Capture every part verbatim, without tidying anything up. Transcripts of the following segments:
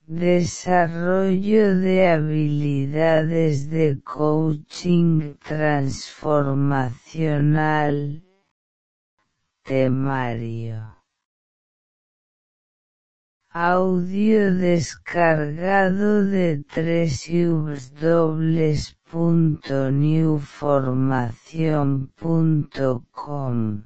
Desarrollo de habilidades de coaching transformacional. Temario. Audio descargado de w w w punto new formación punto com.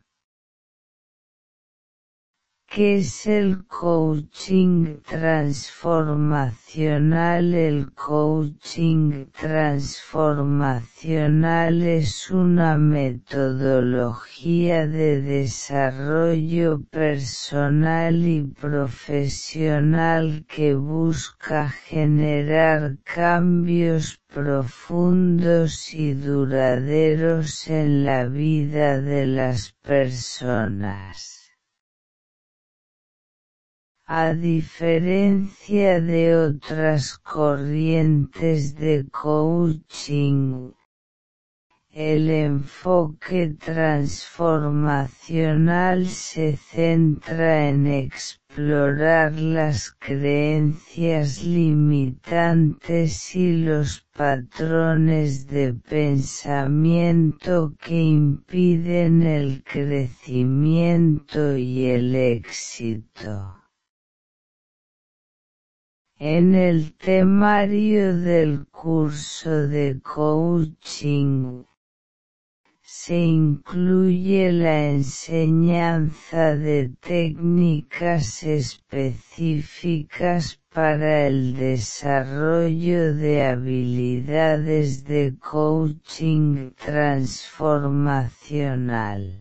¿Qué es el coaching transformacional? El coaching transformacional es una metodología de desarrollo personal y profesional que busca generar cambios profundos y duraderos en la vida de las personas. A diferencia de otras corrientes de coaching, el enfoque transformacional se centra en explorar las creencias limitantes y los patrones de pensamiento que impiden el crecimiento y el éxito. En el temario del curso de coaching, se incluye la enseñanza de técnicas específicas para el desarrollo de habilidades de coaching transformacional.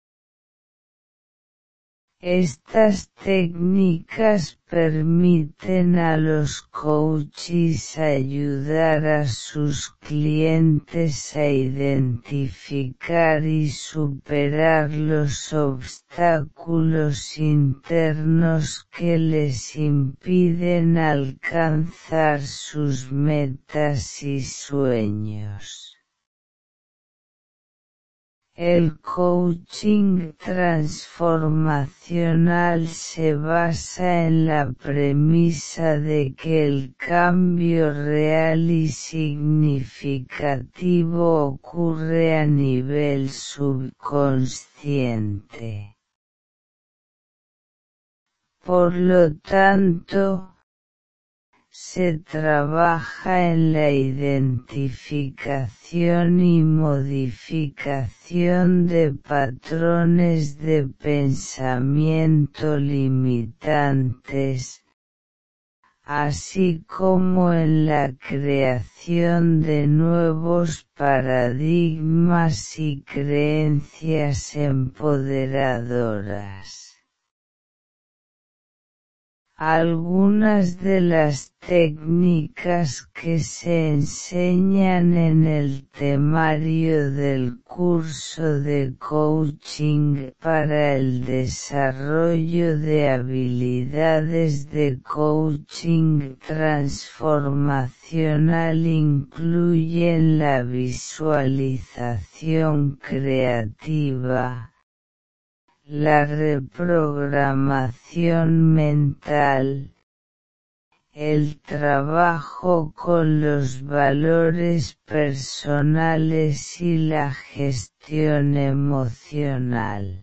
Estas técnicas permiten a los coaches ayudar a sus clientes a identificar y superar los obstáculos internos que les impiden alcanzar sus metas y sueños. El coaching transformacional se basa en la premisa de que el cambio real y significativo ocurre a nivel subconsciente. Por lo tanto, se trabaja en la identificación y modificación de patrones de pensamiento limitantes, así como en la creación de nuevos paradigmas y creencias empoderadoras. Algunas de las técnicas que se enseñan en el temario del curso de coaching para el desarrollo de habilidades de coaching transformacional incluyen la visualización creativa, la reprogramación mental, el trabajo con los valores personales y la gestión emocional.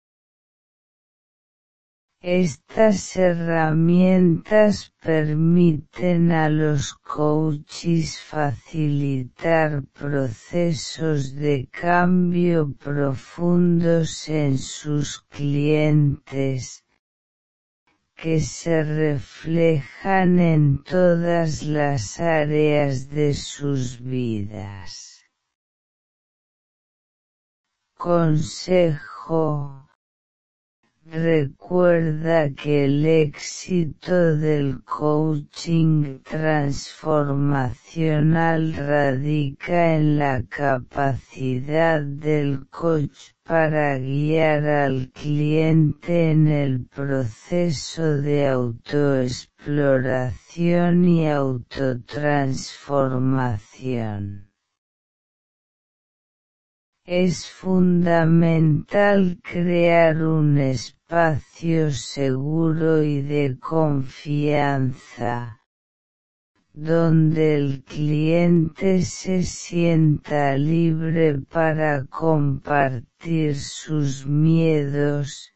Estas herramientas permiten a los coaches facilitar procesos de cambio profundos en sus clientes, que se reflejan en todas las áreas de sus vidas. Consejo: recuerda que el éxito del coaching transformacional radica en la capacidad del coach para guiar al cliente en el proceso de autoexploración y autotransformación. Es fundamental crear un espacio seguro y de confianza, donde el cliente se sienta libre para compartir sus miedos,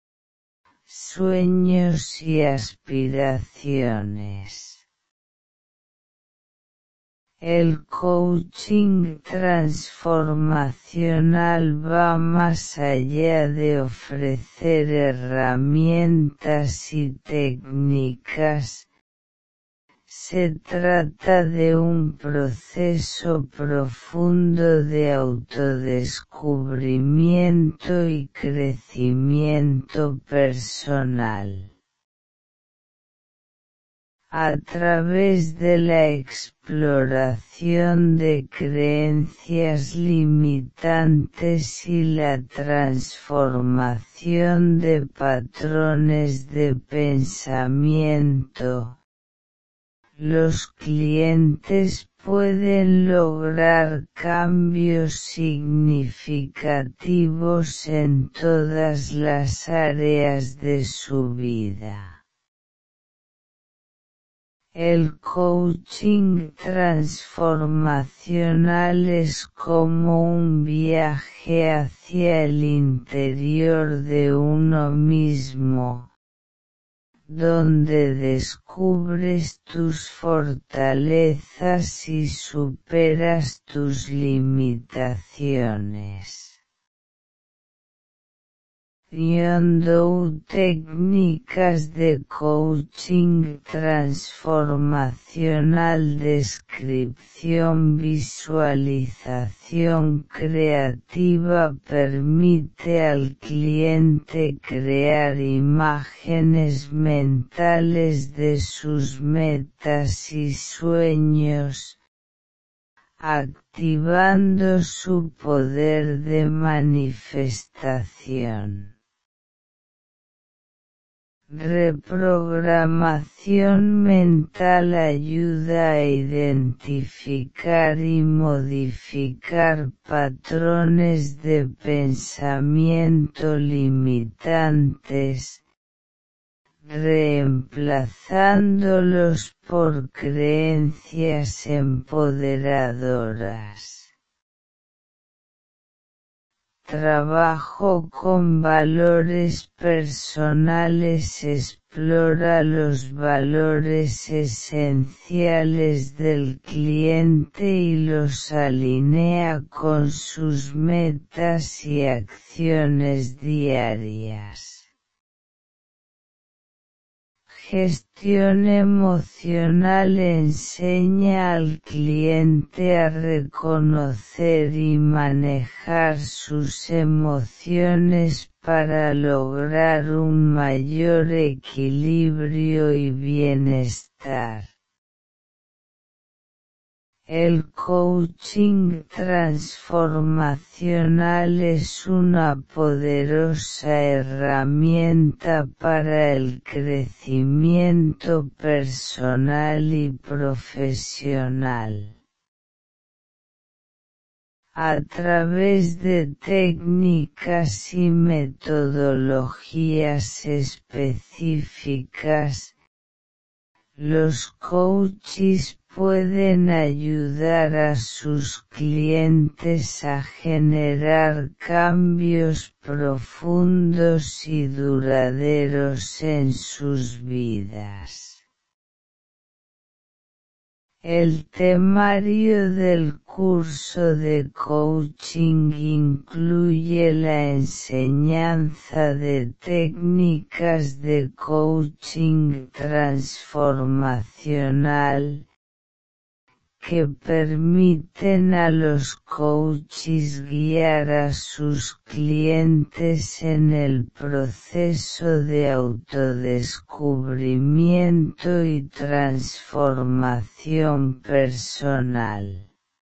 sueños y aspiraciones. El coaching transformacional va más allá de ofrecer herramientas y técnicas. Se trata de un proceso profundo de autodescubrimiento y crecimiento personal. A través de la exploración de creencias limitantes y la transformación de patrones de pensamiento, los clientes pueden lograr cambios significativos en todas las áreas de su vida. El coaching transformacional es como un viaje hacia el interior de uno mismo, donde descubres tus fortalezas y superas tus limitaciones. Yondou técnicas de coaching transformacional, descripción, visualización creativa permite al cliente crear imágenes mentales de sus metas y sueños, activando su poder de manifestación. Reprogramación mental ayuda a identificar y modificar patrones de pensamiento limitantes, reemplazándolos por creencias empoderadoras. Trabajo con valores personales explora los valores esenciales del cliente y los alinea con sus metas y acciones diarias. Gestión emocional enseña al cliente a reconocer y manejar sus emociones para lograr un mayor equilibrio y bienestar. El coaching transformacional es una poderosa herramienta para el crecimiento personal y profesional. A través de técnicas y metodologías específicas, los coaches pueden ayudar a sus clientes a generar cambios profundos y duraderos en sus vidas. El temario del curso de coaching incluye la enseñanza de técnicas de coaching transformacional, que permiten a los coaches guiar a sus clientes en el proceso de autodescubrimiento y transformación personal.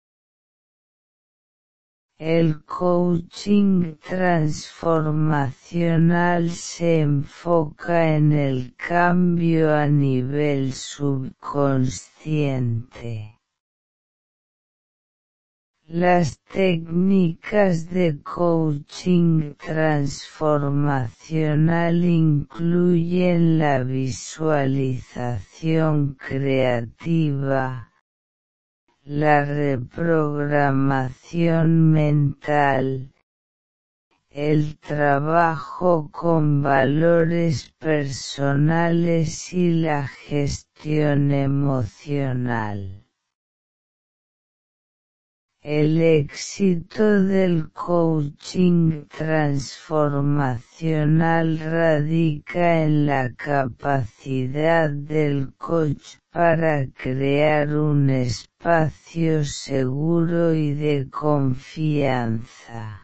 El coaching transformacional se enfoca en el cambio a nivel subconsciente. Las técnicas de coaching transformacional incluyen la visualización creativa, la reprogramación mental, el trabajo con valores personales y la gestión emocional. El éxito del coaching transformacional radica en la capacidad del coach para crear un espacio seguro y de confianza.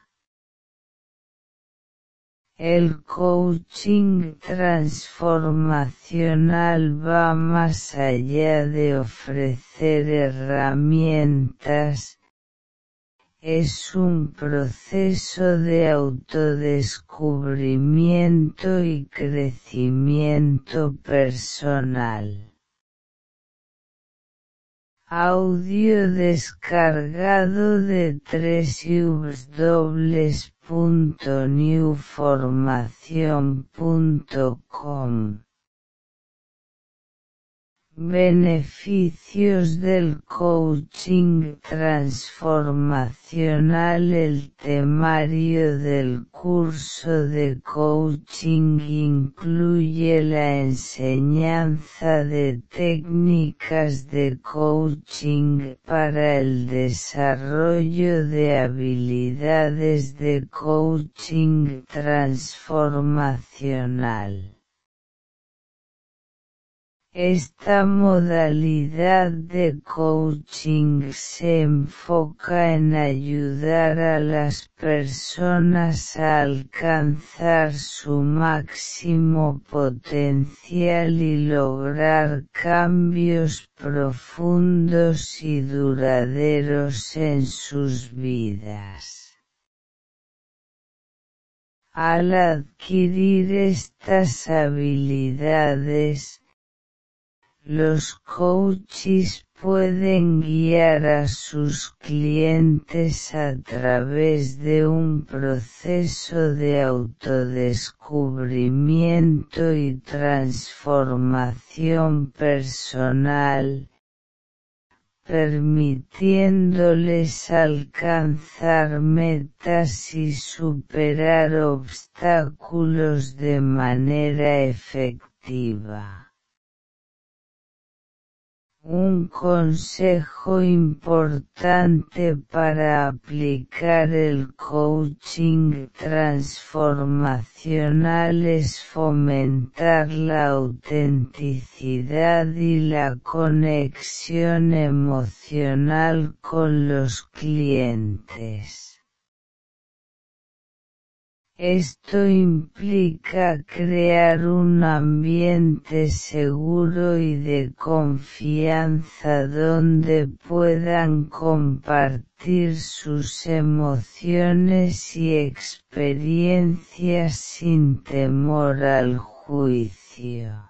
El coaching transformacional va más allá de ofrecer herramientas. Es un proceso de autodescubrimiento y crecimiento personal. Audio descargado de doble u doble u doble u punto new formación punto com. Beneficios del coaching transformacional. El temario del curso de coaching incluye la enseñanza de técnicas de coaching para el desarrollo de habilidades de coaching transformacional. Esta modalidad de coaching se enfoca en ayudar a las personas a alcanzar su máximo potencial y lograr cambios profundos y duraderos en sus vidas. Al adquirir estas habilidades, los coaches pueden guiar a sus clientes a través de un proceso de autodescubrimiento y transformación personal, permitiéndoles alcanzar metas y superar obstáculos de manera efectiva. Un consejo importante para aplicar el coaching transformacional es fomentar la autenticidad y la conexión emocional con los clientes. Esto implica crear un ambiente seguro y de confianza donde puedan compartir sus emociones y experiencias sin temor al juicio.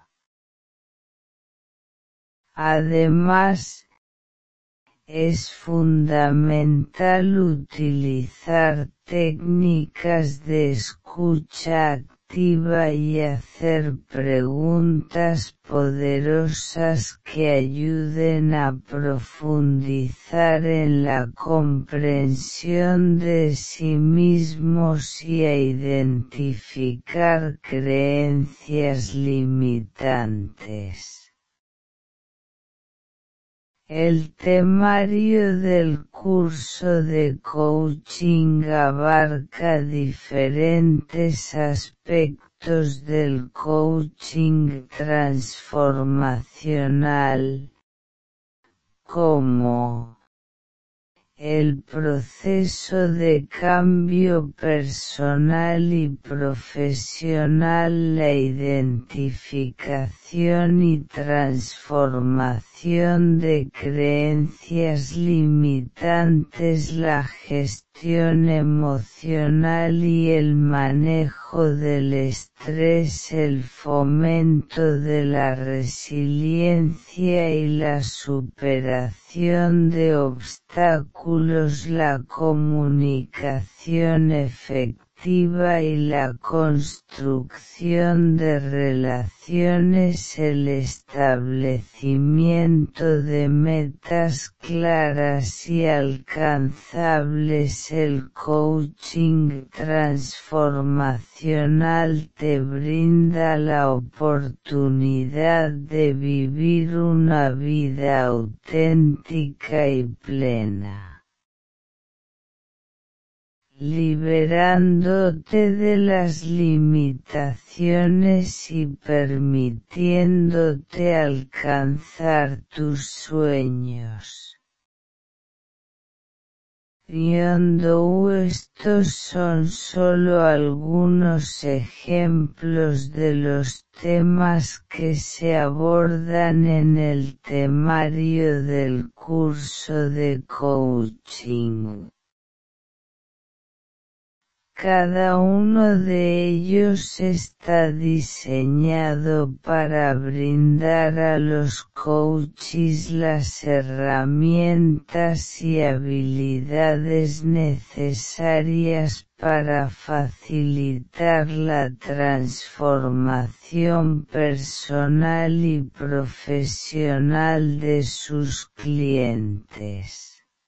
Además, es fundamental utilizar técnicas de escucha activa y hacer preguntas poderosas que ayuden a profundizar en la comprensión de sí mismos y a identificar creencias limitantes. El temario del curso de coaching abarca diferentes aspectos del coaching transformacional, como el proceso de cambio personal y profesional, la identificación y transformación de creencias limitantes, la gestión gestión emocional y el manejo del estrés, el fomento de la resiliencia y la superación de obstáculos, la comunicación efectiva y la construcción de relaciones, el establecimiento de metas claras y alcanzables. El coaching transformacional te brinda la oportunidad de vivir una vida auténtica y plena, liberándote de las limitaciones y permitiéndote alcanzar tus sueños. Estos son solo algunos ejemplos de los temas que se abordan en el temario del curso de coaching. Cada uno de ellos está diseñado para brindar a los coaches las herramientas y habilidades necesarias para facilitar la transformación personal y profesional de sus clientes.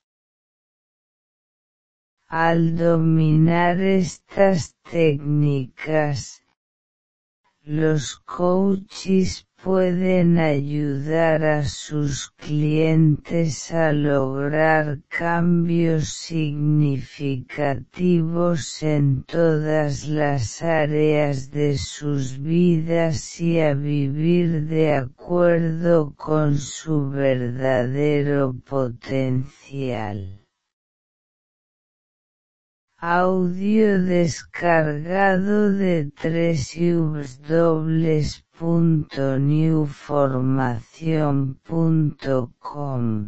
Al dominar estas técnicas, los coaches pueden ayudar a sus clientes a lograr cambios significativos en todas las áreas de sus vidas y a vivir de acuerdo con su verdadero potencial. Audio descargado de w w w punto new formación punto com.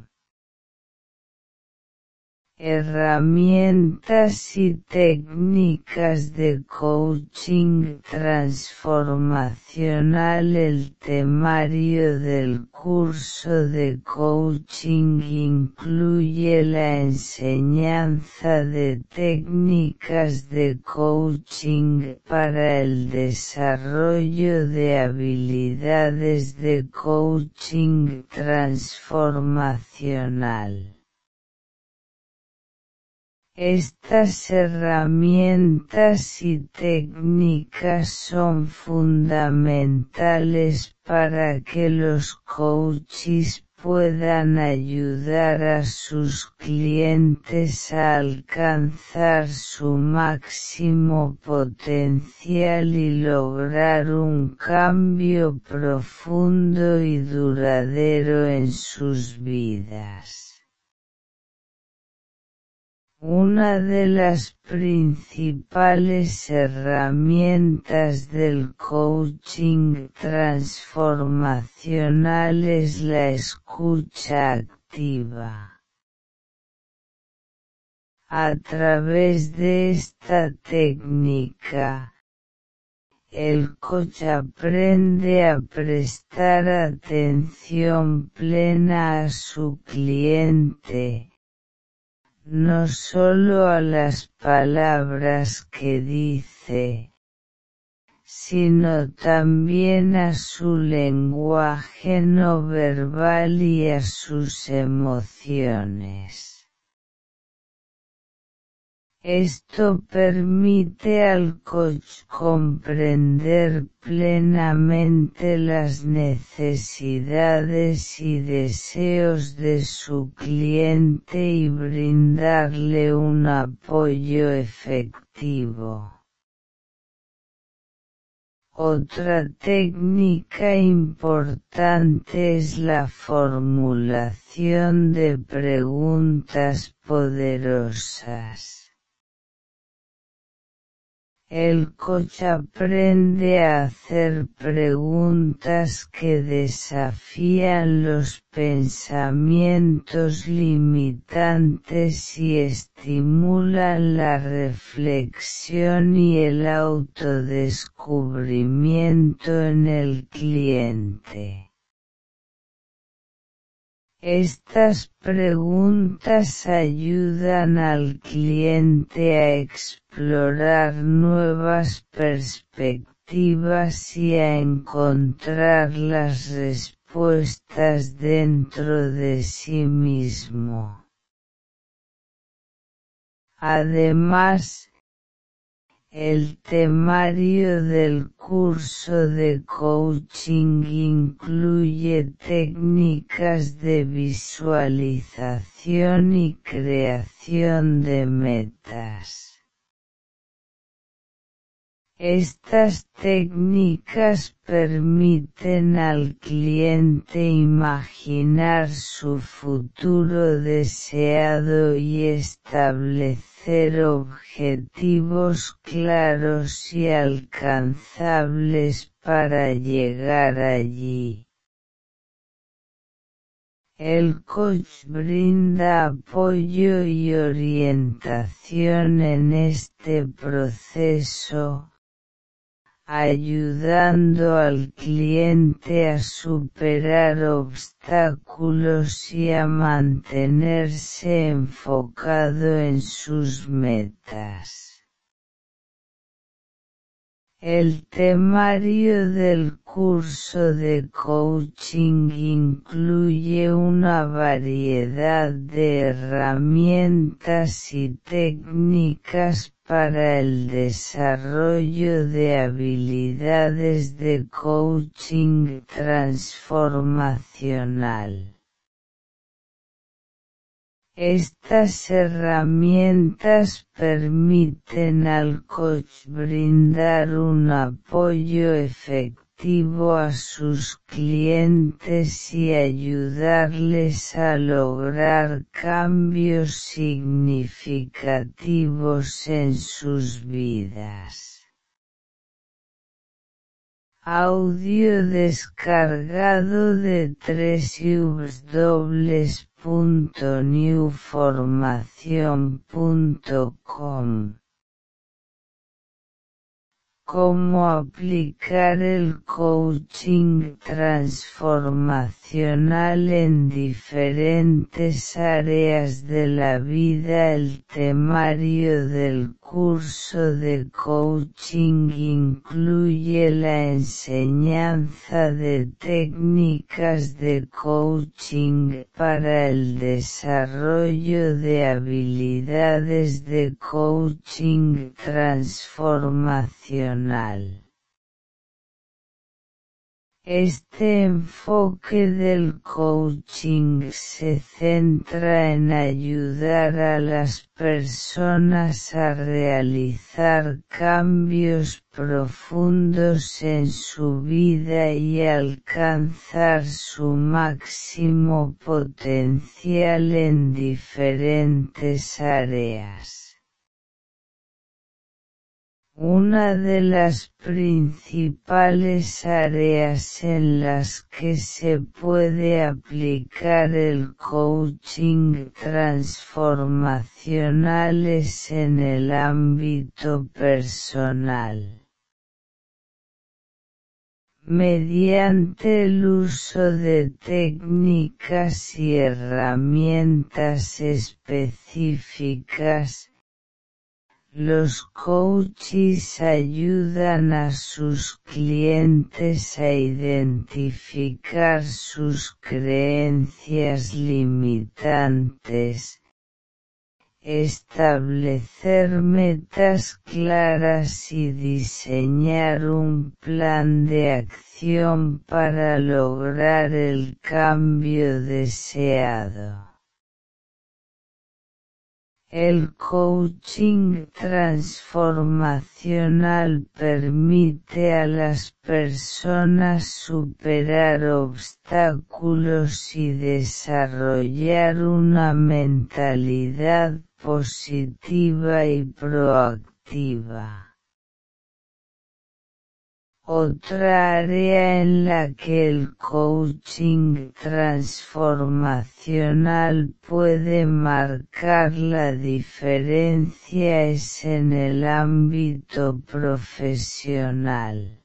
Herramientas y técnicas de coaching transformacional. El temario del curso de coaching incluye la enseñanza de técnicas de coaching para el desarrollo de habilidades de coaching transformacional. Estas herramientas y técnicas son fundamentales para que los coaches puedan ayudar a sus clientes a alcanzar su máximo potencial y lograr un cambio profundo y duradero en sus vidas. Una de las principales herramientas del coaching transformacional es la escucha activa. A través de esta técnica, el coach aprende a prestar atención plena a su cliente, no solo a las palabras que dice, sino también a su lenguaje no verbal y a sus emociones. Esto permite al coach comprender plenamente las necesidades y deseos de su cliente y brindarle un apoyo efectivo. Otra técnica importante es la formulación de preguntas poderosas. El coach aprende a hacer preguntas que desafían los pensamientos limitantes y estimulan la reflexión y el autodescubrimiento en el cliente. Estas preguntas ayudan al cliente a explorar nuevas perspectivas y a encontrar las respuestas dentro de sí mismo. Además, el temario del curso de coaching incluye técnicas de visualización y creación de metas. Estas técnicas permiten al cliente imaginar su futuro deseado y establecer objetivos claros y alcanzables para llegar allí. El coach brinda apoyo y orientación en este proceso, ayudando al cliente a superar obstáculos y a mantenerse enfocado en sus metas. El temario del curso de coaching incluye una variedad de herramientas y técnicas para el desarrollo de habilidades de coaching transformacional. Estas herramientas permiten al coach brindar un apoyo efectivo a sus clientes y ayudarles a lograr cambios significativos en sus vidas. Audio descargado de w w w punto new formación punto com. Cómo aplicar el coaching transformacional en diferentes áreas de la vida. El temario del curso de coaching incluye la enseñanza de técnicas de coaching para el desarrollo de habilidades de coaching transformacional. Este enfoque del coaching se centra en ayudar a las personas a realizar cambios profundos en su vida y alcanzar su máximo potencial en diferentes áreas. Una de las principales áreas en las que se puede aplicar el coaching transformacional es en el ámbito personal. Mediante el uso de técnicas y herramientas específicas, los coaches ayudan a sus clientes a identificar sus creencias limitantes, establecer metas claras y diseñar un plan de acción para lograr el cambio deseado. El coaching transformacional permite a las personas superar obstáculos y desarrollar una mentalidad positiva y proactiva. Otra área en la que el coaching transformacional puede marcar la diferencia es en el ámbito profesional.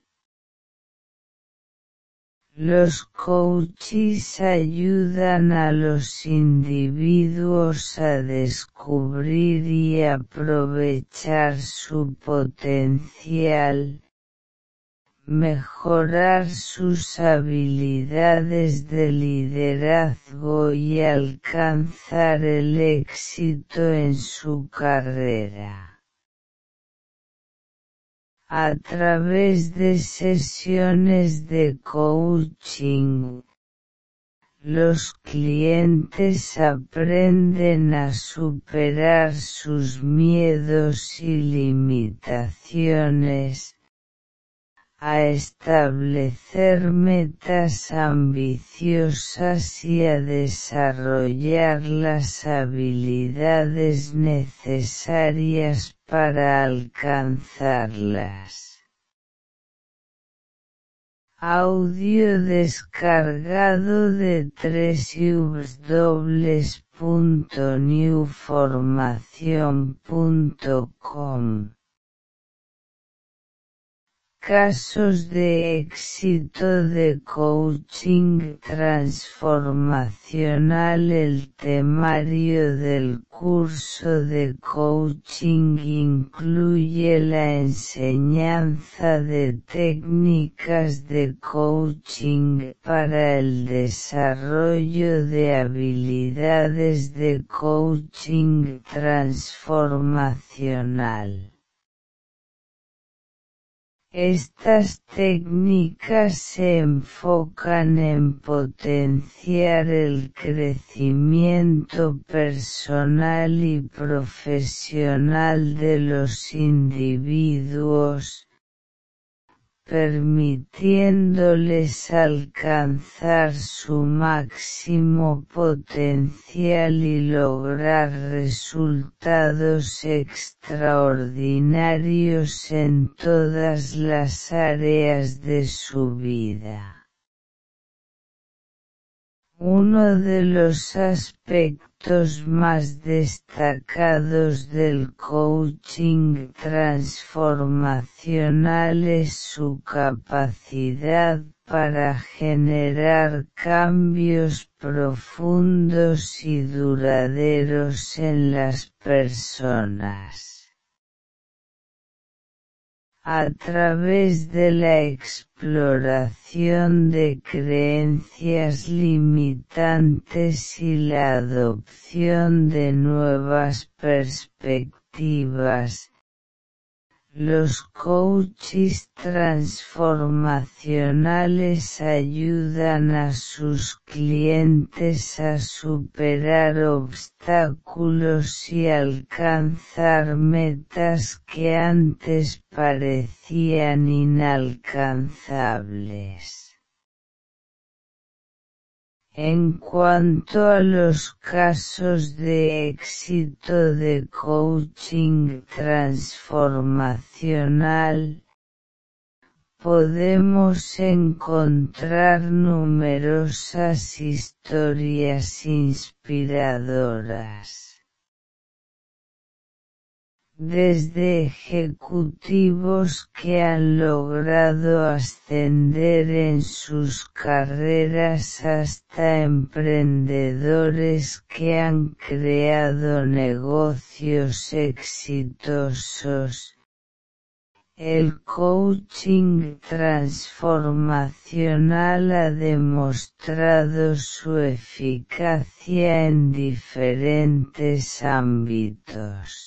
Los coaches ayudan a los individuos a descubrir y aprovechar su potencial, mejorar sus habilidades de liderazgo y alcanzar el éxito en su carrera. A través de sesiones de coaching, los clientes aprenden a superar sus miedos y limitaciones, a establecer metas ambiciosas y a desarrollar las habilidades necesarias para alcanzarlas. Audio descargado de doble u doble u doble u punto new formación punto com. Casos de éxito de coaching transformacional. El temario del curso de coaching incluye la enseñanza de técnicas de coaching para el desarrollo de habilidades de coaching transformacional. Estas técnicas se enfocan en potenciar el crecimiento personal y profesional de los individuos, permitiéndoles alcanzar su máximo potencial y lograr resultados extraordinarios en todas las áreas de su vida. Uno de los aspectos más destacados del coaching transformacional es su capacidad para generar cambios profundos y duraderos en las personas. A través de la exploración de creencias limitantes y la adopción de nuevas perspectivas, los coaches transformacionales ayudan a sus clientes a superar obstáculos y alcanzar metas que antes parecían inalcanzables. En cuanto a los casos de éxito de coaching transformacional, podemos encontrar numerosas historias inspiradoras. Desde ejecutivos que han logrado ascender en sus carreras hasta emprendedores que han creado negocios exitosos, el coaching transformacional ha demostrado su eficacia en diferentes ámbitos.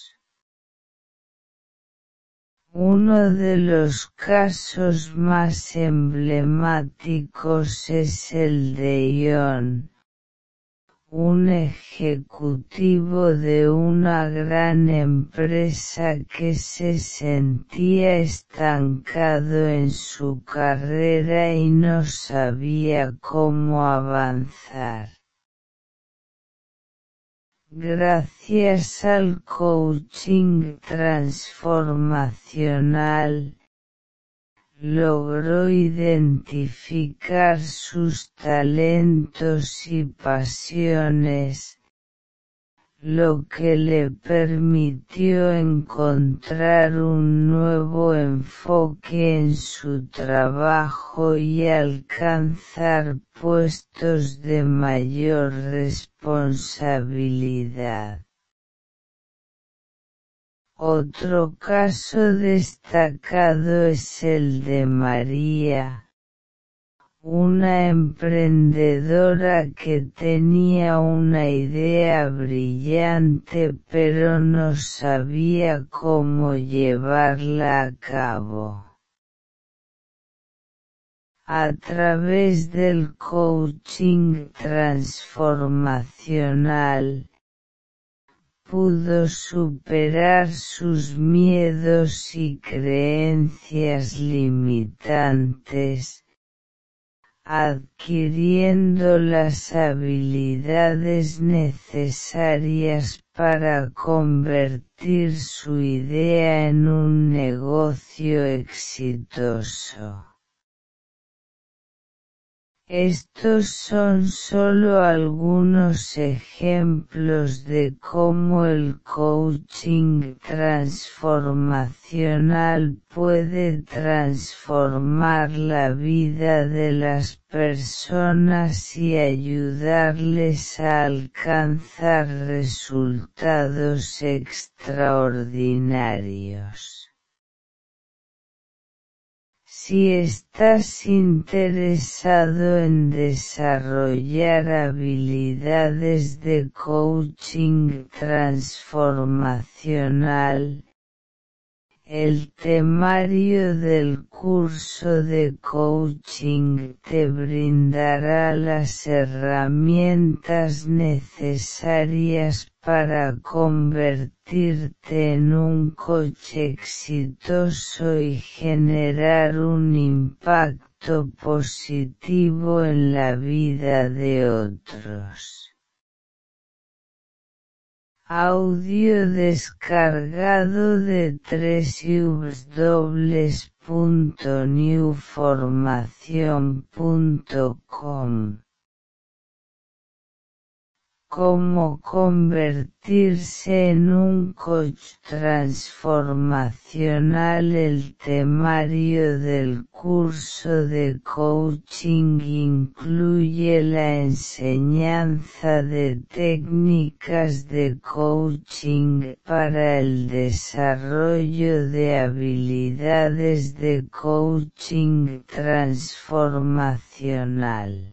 Uno de los casos más emblemáticos es el de John, un ejecutivo de una gran empresa que se sentía estancado en su carrera y no sabía cómo avanzar. Gracias al coaching transformacional, logró identificar sus talentos y pasiones, lo que le permitió encontrar un nuevo enfoque en su trabajo y alcanzar puestos de mayor responsabilidad. Otro caso destacado es el de María, una emprendedora que tenía una idea brillante pero no sabía cómo llevarla a cabo. A través del coaching transformacional, pudo superar sus miedos y creencias limitantes, adquiriendo las habilidades necesarias para convertir su idea en un negocio exitoso. Estos son solo algunos ejemplos de cómo el coaching transformacional puede transformar la vida de las personas y ayudarles a alcanzar resultados extraordinarios. Si estás interesado en desarrollar habilidades de coaching transformacional, el temario del curso de coaching te brindará las herramientas necesarias para convertirte en un coach exitoso y generar un impacto positivo en la vida de otros. Audio descargado de doble u doble u doble u punto new formación punto com. Cómo convertirse en un coach transformacional. El temario del curso de coaching incluye la enseñanza de técnicas de coaching para el desarrollo de habilidades de coaching transformacional.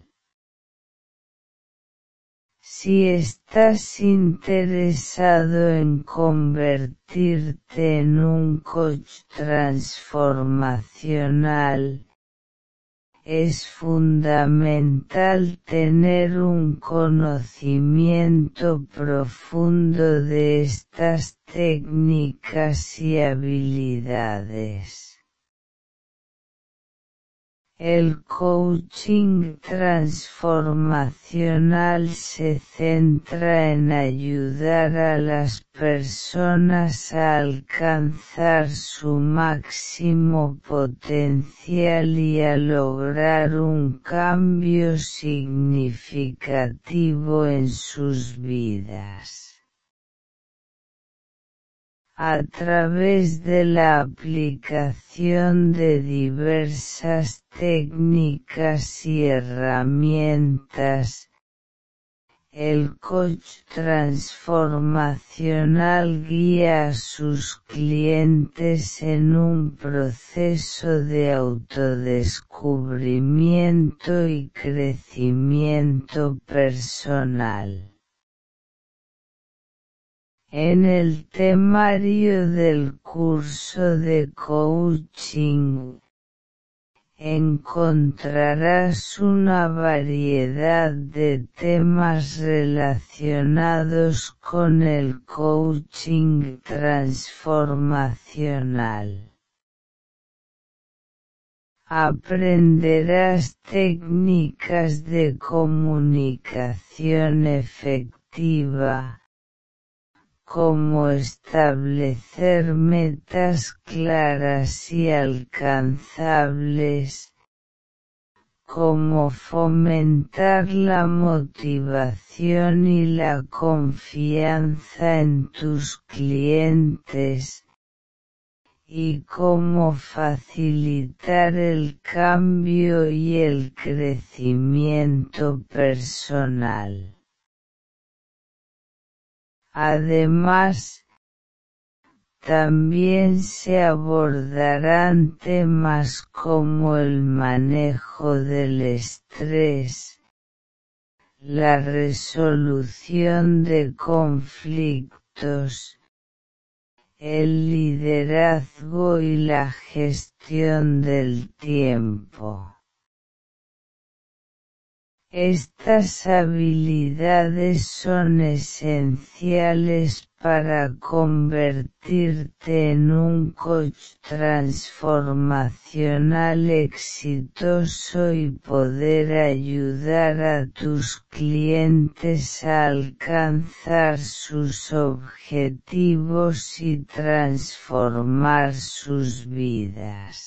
Si estás interesado en convertirte en un coach transformacional, es fundamental tener un conocimiento profundo de estas técnicas y habilidades. El coaching transformacional se centra en ayudar a las personas a alcanzar su máximo potencial y a lograr un cambio significativo en sus vidas. A través de la aplicación de diversas técnicas y herramientas, el coach transformacional guía a sus clientes en un proceso de autodescubrimiento y crecimiento personal. En el temario del curso de coaching, encontrarás una variedad de temas relacionados con el coaching transformacional. Aprenderás técnicas de comunicación efectiva, como establecer metas claras y alcanzables, como fomentar la motivación y la confianza en tus clientes, y cómo facilitar el cambio y el crecimiento personal. Además, también se abordarán temas como el manejo del estrés, la resolución de conflictos, el liderazgo y la gestión del tiempo. Estas habilidades son esenciales para convertirte en un coach transformacional exitoso y poder ayudar a tus clientes a alcanzar sus objetivos y transformar sus vidas.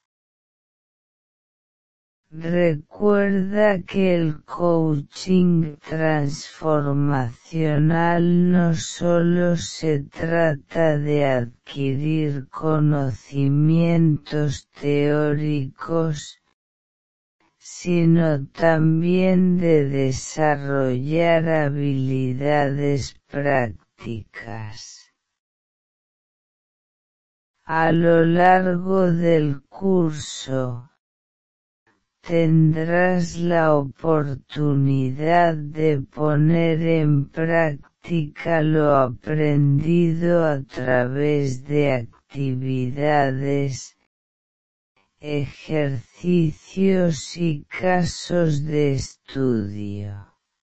Recuerda que el coaching transformacional no solo se trata de adquirir conocimientos teóricos, sino también de desarrollar habilidades prácticas. A lo largo del curso, tendrás la oportunidad de poner en práctica lo aprendido a través de actividades, ejercicios y casos de estudio.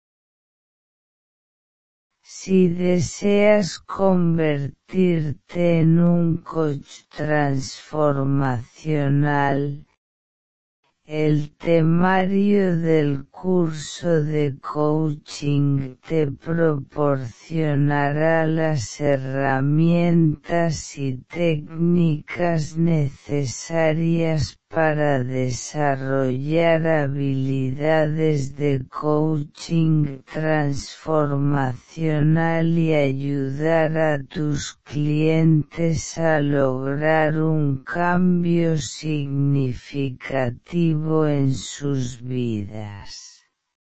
Si deseas convertirte en un coach transformacional, el temario del curso de coaching te proporcionará las herramientas y técnicas necesarias para desarrollar habilidades de coaching transformacional y ayudar a tus clientes a lograr un cambio significativo en sus vidas.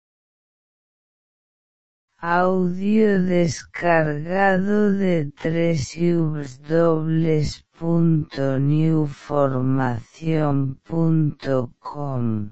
Audio descargado de doble u doble u doble u punto new formación punto com.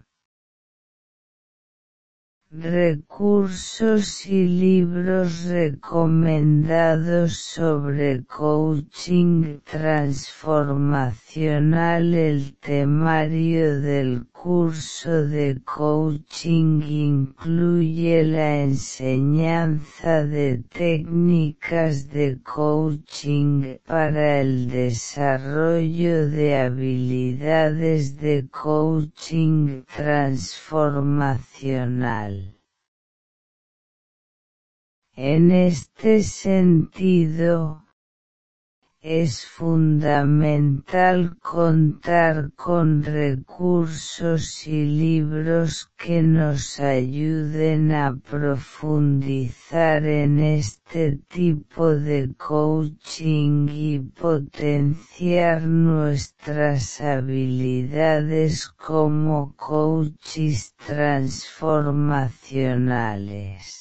Recursos y libros recomendados sobre coaching transformacional. El temario del curso de coaching incluye la enseñanza de técnicas de coaching para el desarrollo de habilidades de coaching transformacional. En este sentido, es fundamental contar con recursos y libros que nos ayuden a profundizar en este tipo de coaching y potenciar nuestras habilidades como coaches transformacionales.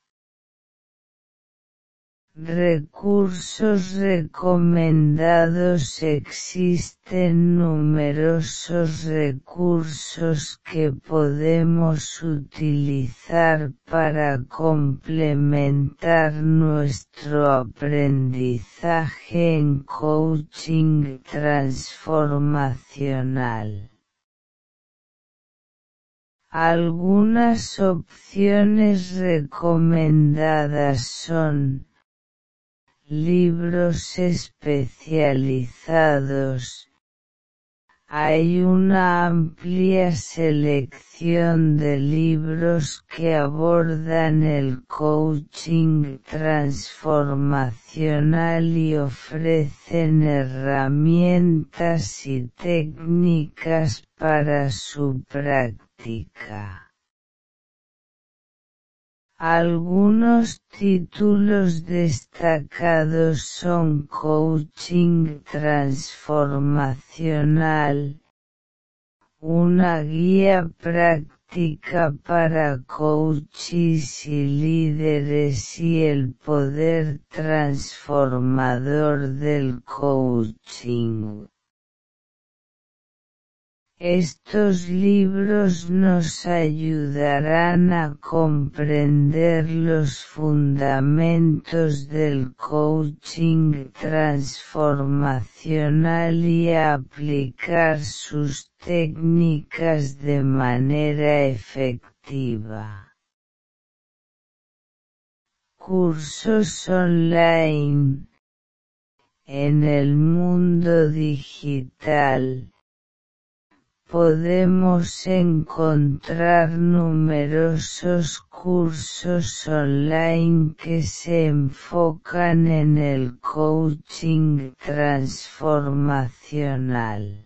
Recursos recomendados. Existen numerosos recursos que podemos utilizar para complementar nuestro aprendizaje en coaching transformacional. Algunas opciones recomendadas son: libros especializados, Hay una amplia selección de libros que abordan el coaching transformacional y ofrecen herramientas y técnicas para su práctica. Algunos títulos destacados son Coaching Transformacional, una guía práctica para coaches y líderes y el poder transformador del coaching. Estos libros nos ayudarán a comprender los fundamentos del coaching transformacional y a aplicar sus técnicas de manera efectiva. Cursos online. En el mundo digital, podemos encontrar numerosos cursos online que se enfocan en el coaching transformacional.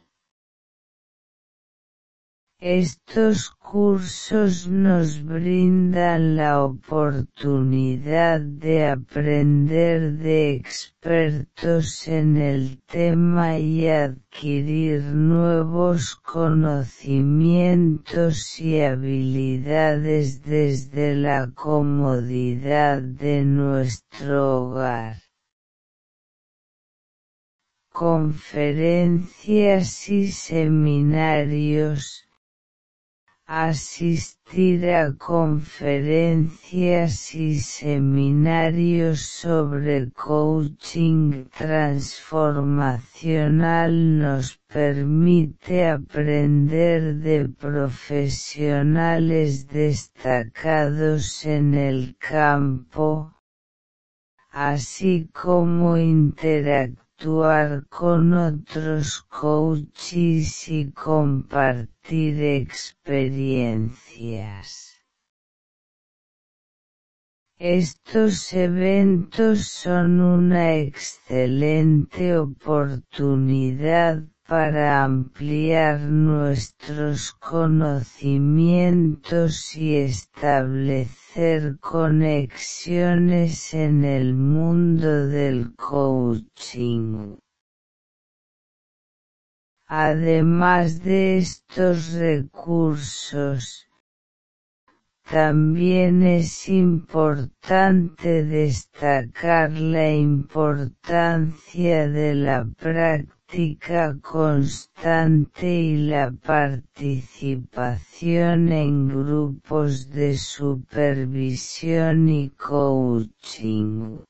Estos cursos nos brindan la oportunidad de aprender de expertos en el tema y adquirir nuevos conocimientos y habilidades desde la comodidad de nuestro hogar. Conferencias y seminarios. Asistir a conferencias y seminarios sobre coaching transformacional nos permite aprender de profesionales destacados en el campo, así como interactuar Actuar con otros coaches y compartir experiencias. Estos eventos son una excelente oportunidad para ampliar nuestros conocimientos y establecer conexiones en el mundo del coaching. Además de estos recursos, también es importante destacar la importancia de la práctica constante y la participación en grupos de supervisión y coaching.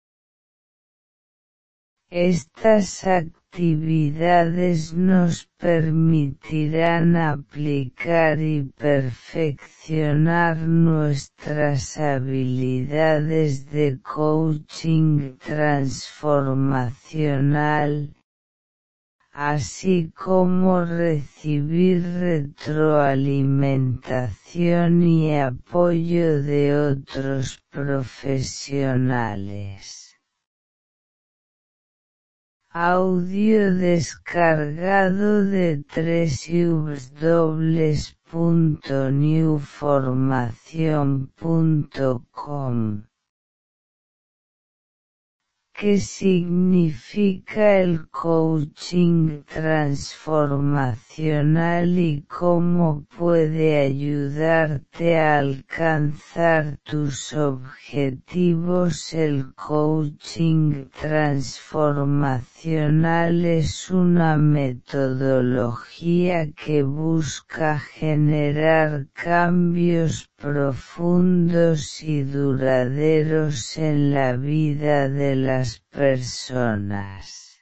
Estas actividades nos permitirán aplicar y perfeccionar nuestras habilidades de coaching transformacional, así como recibir retroalimentación y apoyo de otros profesionales. Audio descargado de doble u doble u doble u punto new formación punto com. ¿Qué significa el coaching transformacional y cómo puede ayudarte a alcanzar tus objetivos? El coaching transformacional es una metodología que busca generar cambios profundos y duraderos en la vida de las personas.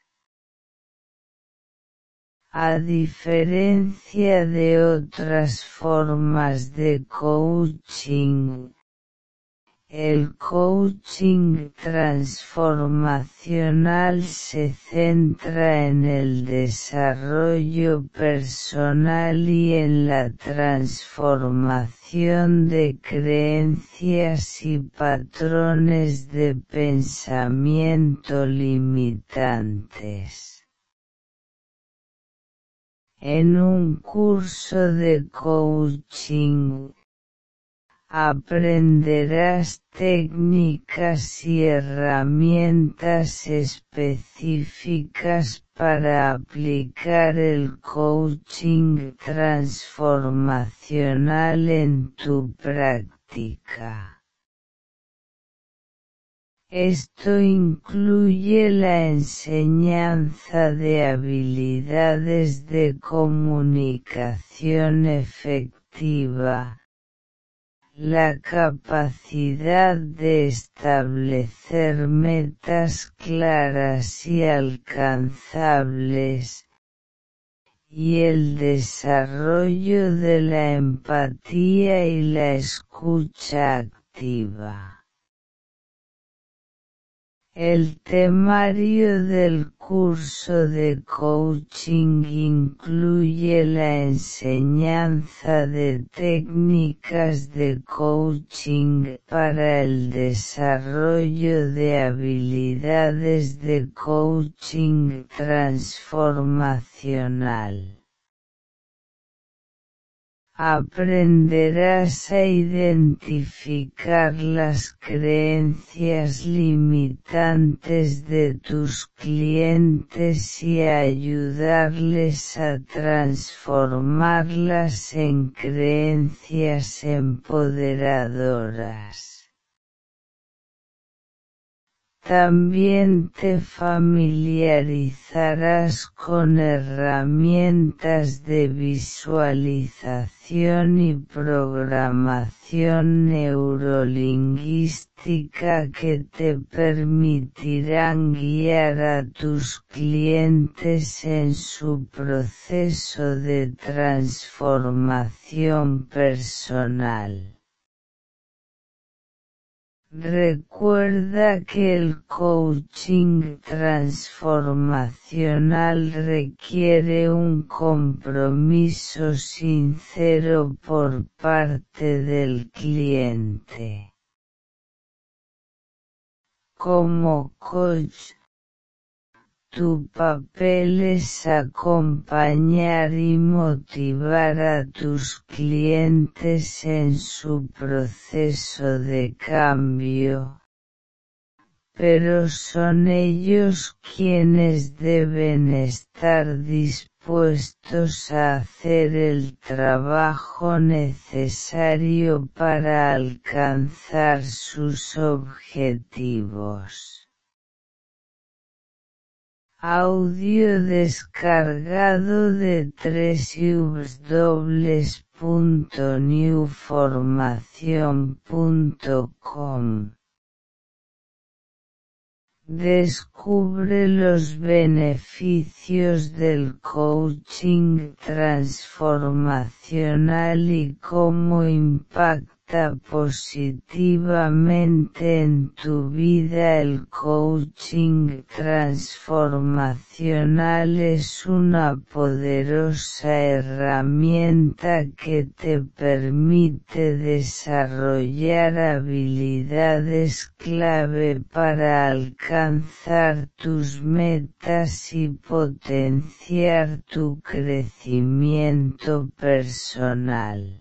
A diferencia de otras formas de coaching, El coaching transformacional se centra en el desarrollo personal y en la transformación de creencias y patrones de pensamiento limitantes. En un curso de coaching, aprenderás técnicas y herramientas específicas para aplicar el coaching transformacional en tu práctica. Esto incluye la enseñanza de habilidades de comunicación efectiva, la capacidad de establecer metas claras y alcanzables, y el desarrollo de la empatía y la escucha activa. El temario del curso de coaching incluye la enseñanza de técnicas de coaching para el desarrollo de habilidades de coaching transformacional. Aprenderás a identificar las creencias limitantes de tus clientes y a ayudarles a transformarlas en creencias empoderadoras. También te familiarizarás con herramientas de visualización y programación neurolingüística que te permitirán guiar a tus clientes en su proceso de transformación personal. Recuerda que el coaching transformacional requiere un compromiso sincero por parte del cliente. Como coach, tu papel es acompañar y motivar a tus clientes en su proceso de cambio, pero son ellos quienes deben estar dispuestos a hacer el trabajo necesario para alcanzar sus objetivos. Audio descargado de doble u doble u doble u punto new formación punto com. Descubre los beneficios del coaching transformacional y cómo impacta positivamente en tu vida. El coaching transformacional es una poderosa herramienta que te permite desarrollar habilidades clave para alcanzar tus metas y potenciar tu crecimiento personal.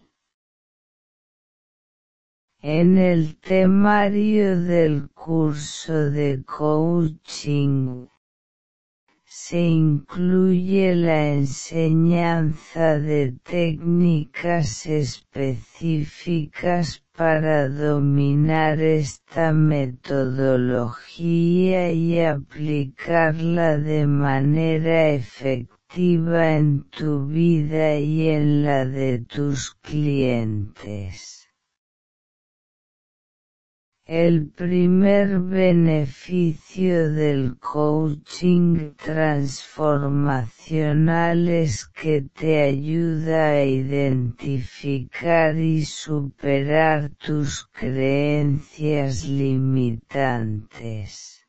En el temario del curso de coaching, se incluye la enseñanza de técnicas específicas para dominar esta metodología y aplicarla de manera efectiva en tu vida y en la de tus clientes. El primer beneficio del coaching transformacional es que te ayuda a identificar y superar tus creencias limitantes.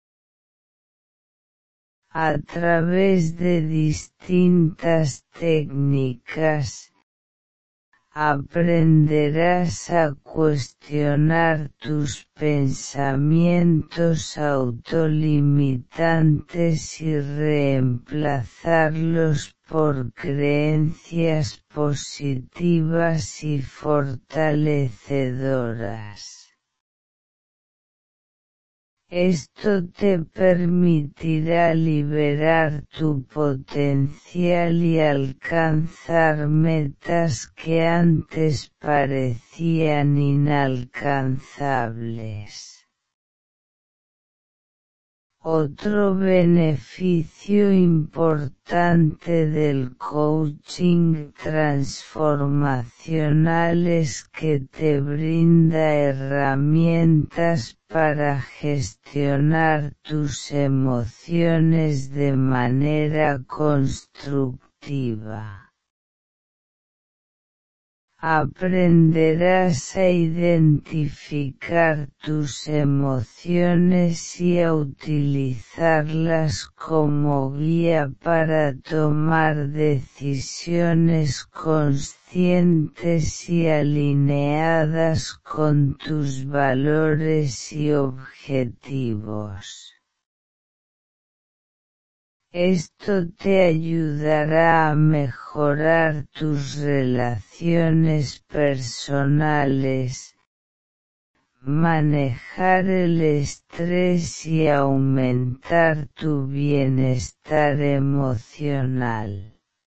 A través de distintas técnicas, aprenderás a cuestionar tus pensamientos autolimitantes y reemplazarlos por creencias positivas y fortalecedoras. Esto te permitirá liberar tu potencial y alcanzar metas que antes parecían inalcanzables. Otro beneficio importante del coaching transformacional es que te brinda herramientas para gestionar tus emociones de manera constructiva. Aprenderás a identificar tus emociones y a utilizarlas como guía para tomar decisiones conscientes y alineadas con tus valores y objetivos. Esto te ayudará a mejorar tus relaciones personales, manejar el estrés y aumentar tu bienestar emocional.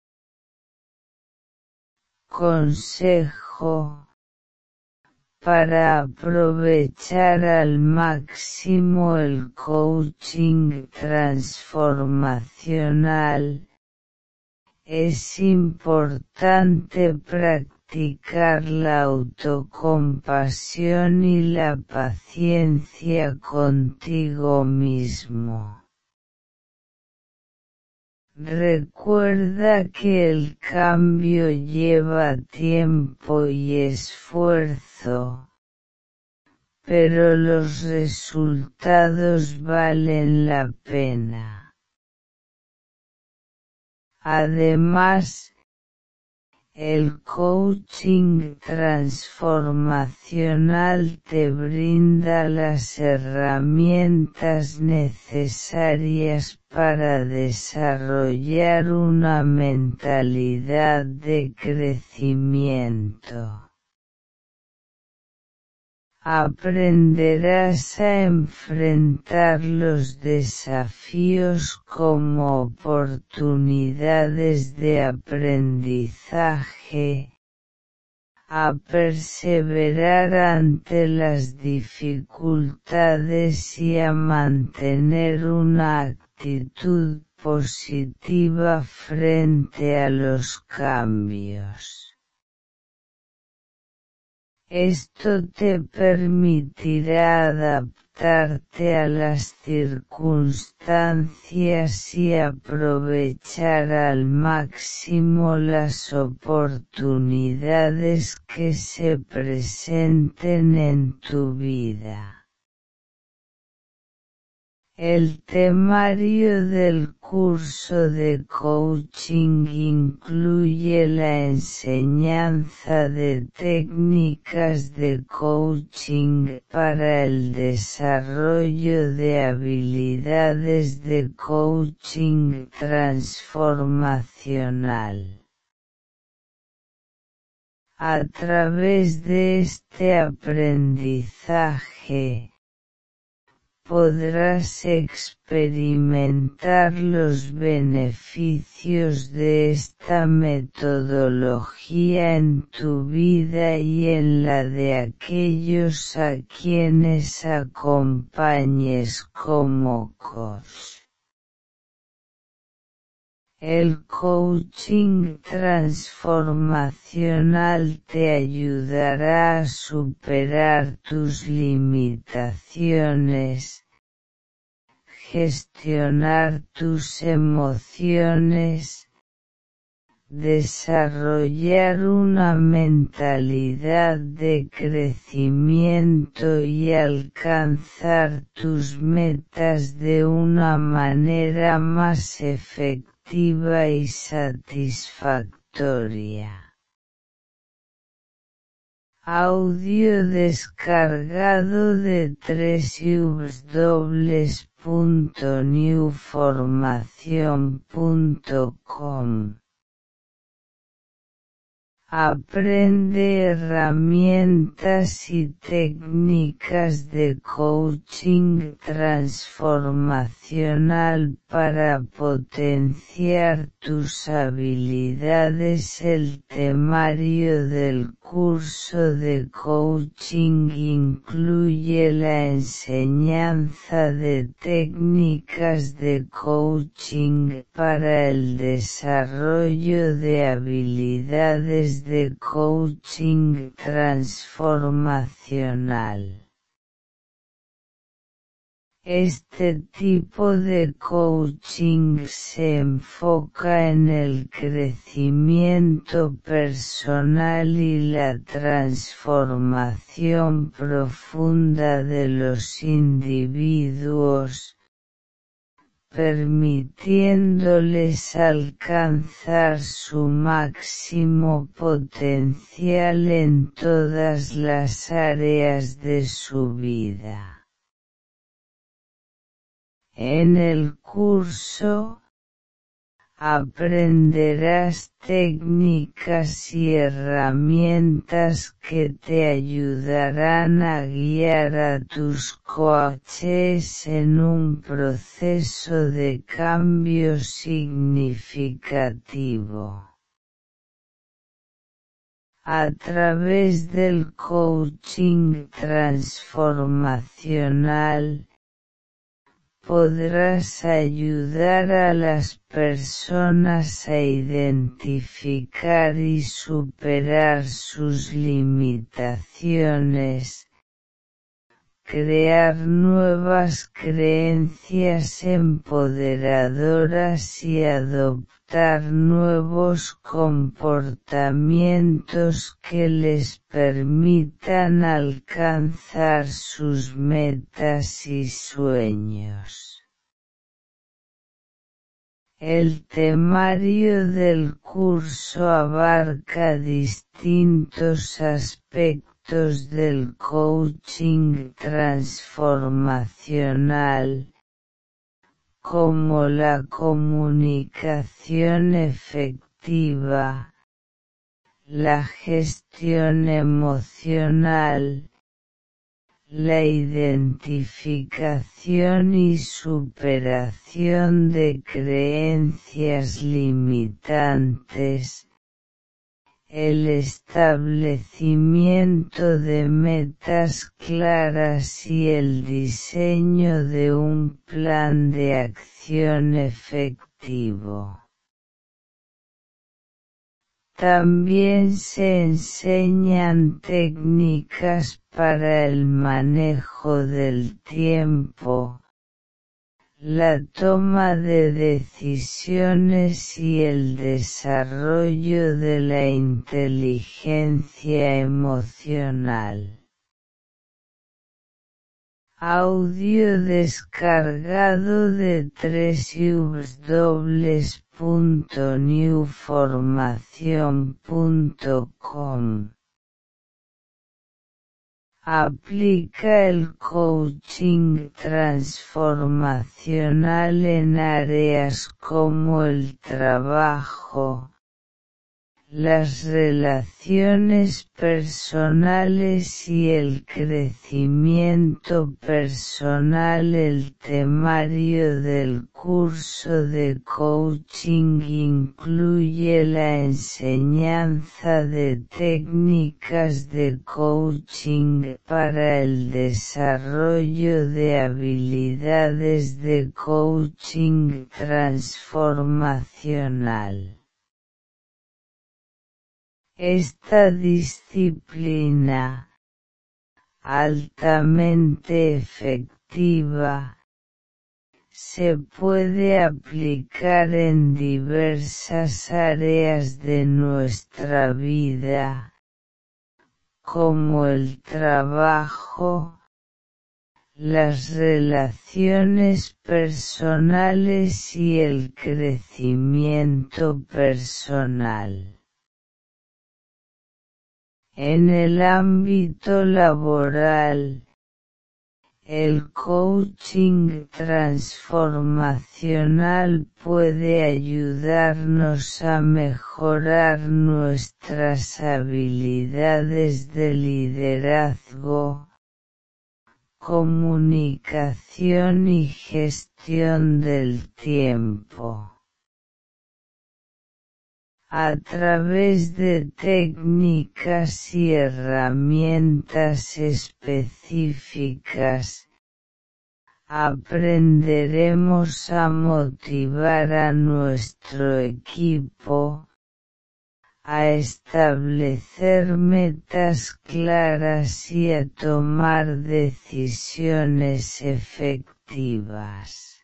Consejo: para aprovechar al máximo el coaching transformacional, es importante practicar la autocompasión y la paciencia contigo mismo. Recuerda que el cambio lleva tiempo y esfuerzo, pero los resultados valen la pena. Además, el coaching transformacional te brinda las herramientas necesarias para desarrollar una mentalidad de crecimiento. Aprenderás a enfrentar los desafíos como oportunidades de aprendizaje, a perseverar ante las dificultades y a mantener una actitud positiva frente a los cambios. Esto te permitirá adaptarte a las circunstancias y aprovechar al máximo las oportunidades que se presenten en tu vida. El temario del curso de coaching incluye la enseñanza de técnicas de coaching para el desarrollo de habilidades de coaching transformacional. A través de este aprendizaje, podrás experimentar los beneficios de esta metodología en tu vida y en la de aquellos a quienes acompañes como coach. El coaching transformacional te ayudará a superar tus limitaciones, gestionar tus emociones, desarrollar una mentalidad de crecimiento y alcanzar tus metas de una manera más efectiva y satisfactoria. Audio descargado de doble u doble u doble u punto new formación punto com. Aprende herramientas y técnicas de coaching transformacional para potenciar tus habilidades. El temario del curso de coaching incluye la enseñanza de técnicas de coaching para el desarrollo de habilidades de coaching transformacional. Este tipo de coaching se enfoca en el crecimiento personal y la transformación profunda de los individuos, permitiéndoles alcanzar su máximo potencial en todas las áreas de su vida. En el curso, aprenderás técnicas y herramientas que te ayudarán a guiar a tus coaches en un proceso de cambio significativo. A través del coaching transformacional, podrás ayudar a las personas a identificar y superar sus limitaciones, crear nuevas creencias empoderadoras y adoptar nuevos comportamientos que les permitan alcanzar sus metas y sueños. El temario del curso abarca distintos aspectos del coaching transformacional, como la comunicación efectiva, la gestión emocional, la identificación y superación de creencias limitantes, el establecimiento de metas claras y el diseño de un plan de acción efectivo. También se enseñan técnicas para el manejo del tiempo, la toma de decisiones y el desarrollo de la inteligencia emocional. Audio descargado de doble u doble u doble u punto new formación punto com. Aplica el coaching transformacional en áreas como el trabajo, las relaciones personales y el crecimiento personal. El temario del curso de coaching incluye la enseñanza de técnicas de coaching para el desarrollo de habilidades de coaching transformacional. Esta disciplina, altamente efectiva, se puede aplicar en diversas áreas de nuestra vida, como el trabajo, las relaciones personales y el crecimiento personal. En el ámbito laboral, el coaching transformacional puede ayudarnos a mejorar nuestras habilidades de liderazgo, comunicación y gestión del tiempo. A través de técnicas y herramientas específicas, aprenderemos a motivar a nuestro equipo, a establecer metas claras y a tomar decisiones efectivas.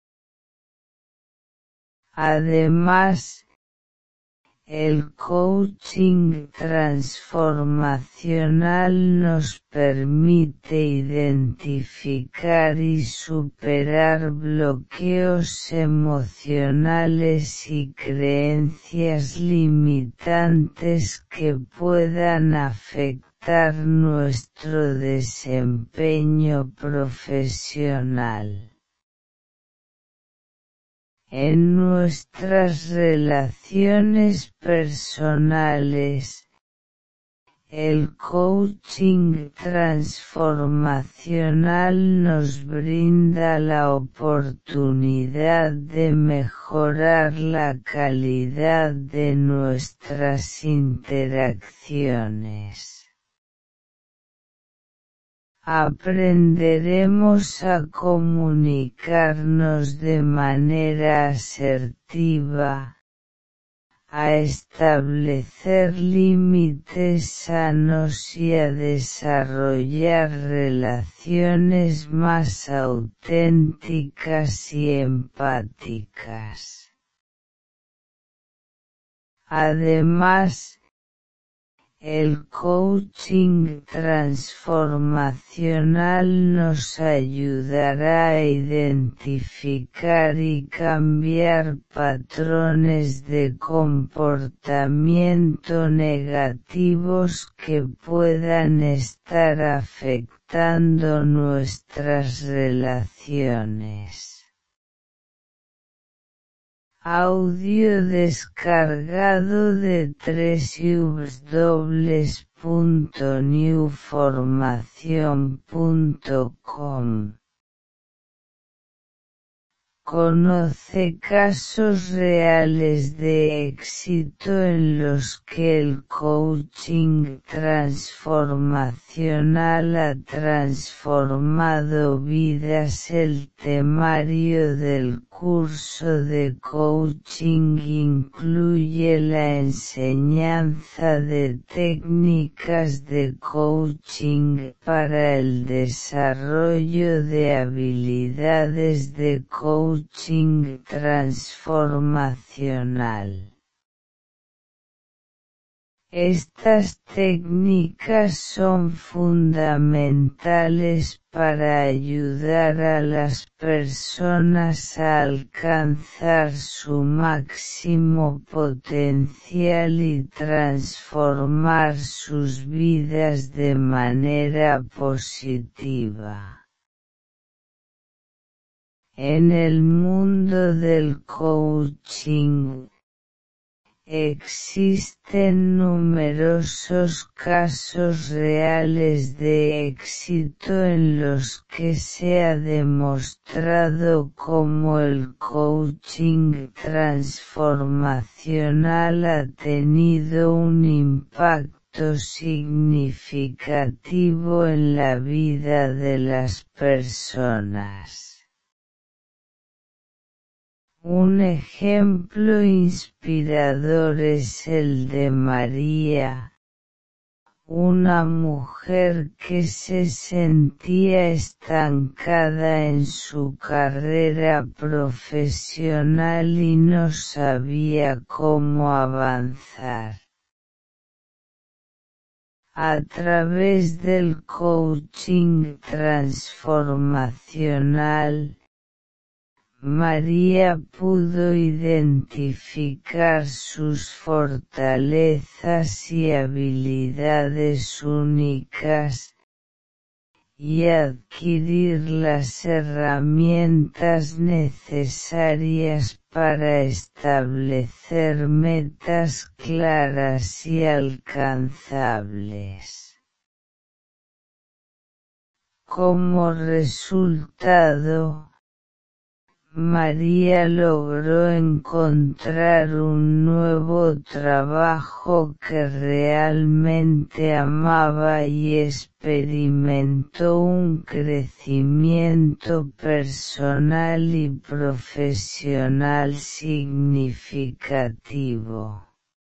Además, el coaching transformacional nos permite identificar y superar bloqueos emocionales y creencias limitantes que puedan afectar nuestro desempeño profesional. En nuestras relaciones personales, el coaching transformacional nos brinda la oportunidad de mejorar la calidad de nuestras interacciones. Aprenderemos a comunicarnos de manera asertiva, a establecer límites sanos y a desarrollar relaciones más auténticas y empáticas. Además, el coaching transformacional nos ayudará a identificar y cambiar patrones de comportamiento negativos que puedan estar afectando nuestras relaciones. Audio descargado de doble u doble u doble u punto new formación punto com. Conoce casos reales de éxito en los que el coaching transformacional ha transformado vidas. El temario del curso de coaching incluye la enseñanza de técnicas de coaching para el desarrollo de habilidades de coaching transformacional. Estas técnicas son fundamentales para ayudar a las personas a alcanzar su máximo potencial y transformar sus vidas de manera positiva. En el mundo del coaching, Existen numerosos casos reales de éxito en los que se ha demostrado cómo el coaching transformacional ha tenido un impacto significativo en la vida de las personas. Un ejemplo inspirador es el de María, una mujer que se sentía estancada en su carrera profesional y no sabía cómo avanzar. A través del coaching transformacional, María pudo identificar sus fortalezas y habilidades únicas, y adquirir las herramientas necesarias para establecer metas claras y alcanzables. Como resultado, María logró encontrar un nuevo trabajo que realmente amaba y experimentó un crecimiento personal y profesional significativo.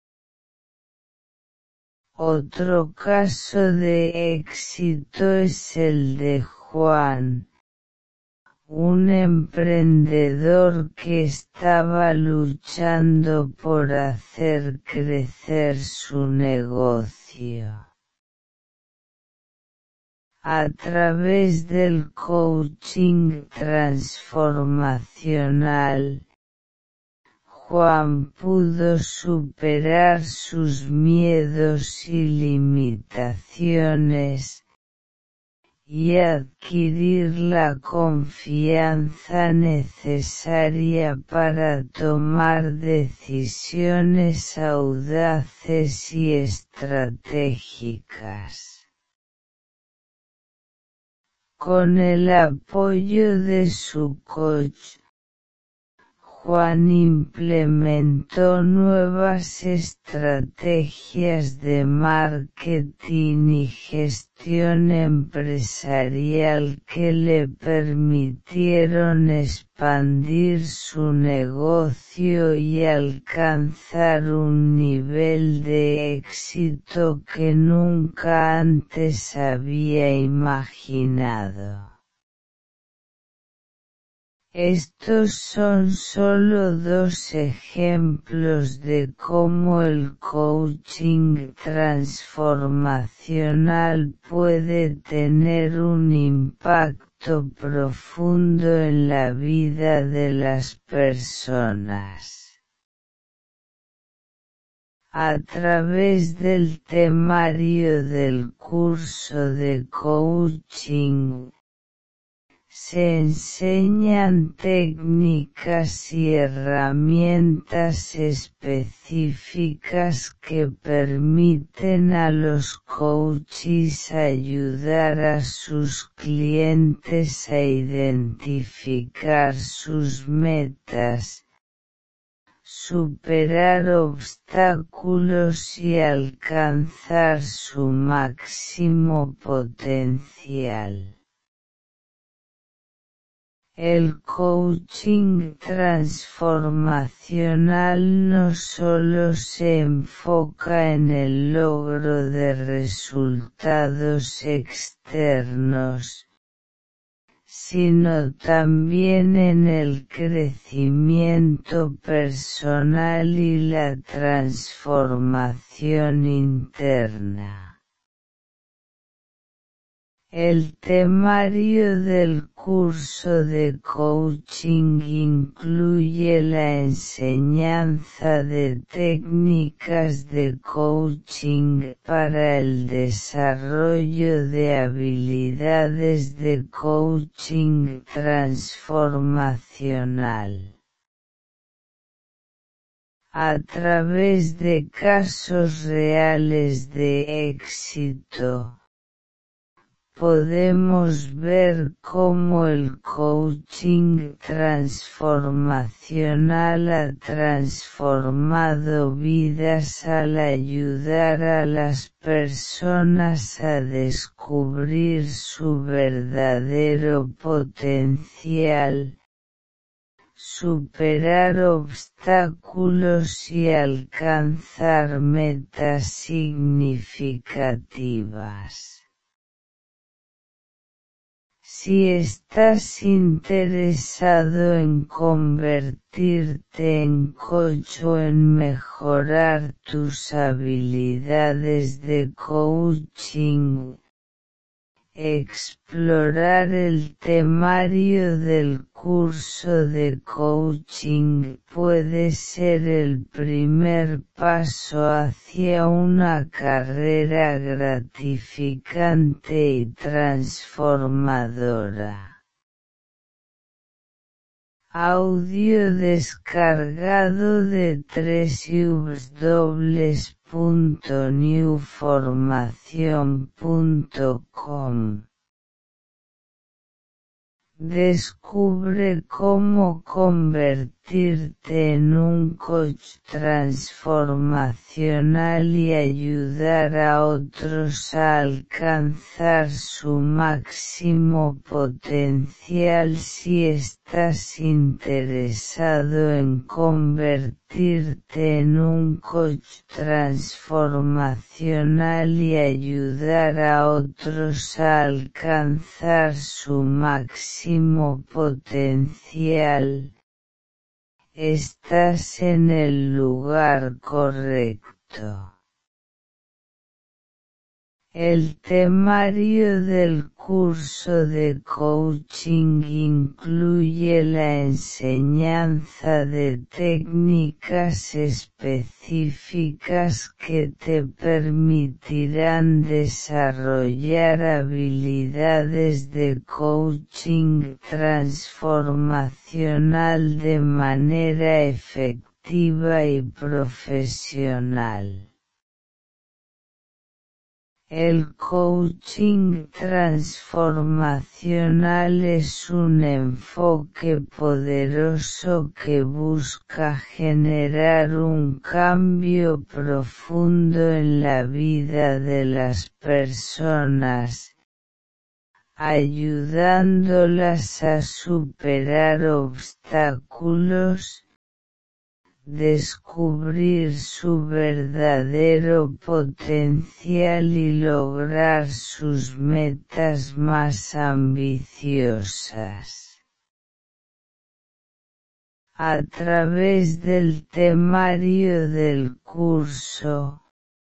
Otro caso de éxito es el de Juan, un emprendedor que estaba luchando por hacer crecer su negocio. A través del coaching transformacional, Juan pudo superar sus miedos y limitaciones, y adquirir la confianza necesaria para tomar decisiones audaces y estratégicas. Con el apoyo de su coach, Juan implementó nuevas estrategias de marketing y gestión empresarial que le permitieron expandir su negocio y alcanzar un nivel de éxito que nunca antes había imaginado. Estos son solo dos ejemplos de cómo el coaching transformacional puede tener un impacto profundo en la vida de las personas. A través del temario del curso de coaching, se enseñan técnicas y herramientas específicas que permiten a los coaches ayudar a sus clientes a identificar sus metas, superar obstáculos y alcanzar su máximo potencial. El coaching transformacional no solo se enfoca en el logro de resultados externos, sino también en el crecimiento personal y la transformación interna. El temario del curso de coaching incluye la enseñanza de técnicas de coaching para el desarrollo de habilidades de coaching transformacional. A través de casos reales de éxito, podemos ver cómo el coaching transformacional ha transformado vidas al ayudar a las personas a descubrir su verdadero potencial, superar obstáculos y alcanzar metas significativas. Si estás interesado en convertirte en coach o en mejorar tus habilidades de coaching, explorar el temario del curso de coaching puede ser el primer paso hacia una carrera gratificante y transformadora. Audio descargado de w w w punto new formación punto com. Descubre cómo convertirte en un coach transformacional y ayudar a otros a alcanzar su máximo potencial. Si estás interesado en convertirte en un coach transformacional y ayudar a otros a alcanzar su máximo potencial, estás en el lugar correcto. El temario del curso de coaching incluye la enseñanza de técnicas específicas que te permitirán desarrollar habilidades de coaching transformacional de manera efectiva y profesional. El coaching transformacional es un enfoque poderoso que busca generar un cambio profundo en la vida de las personas, ayudándolas a superar obstáculos, descubrir su verdadero potencial y lograr sus metas más ambiciosas. A través del temario del curso,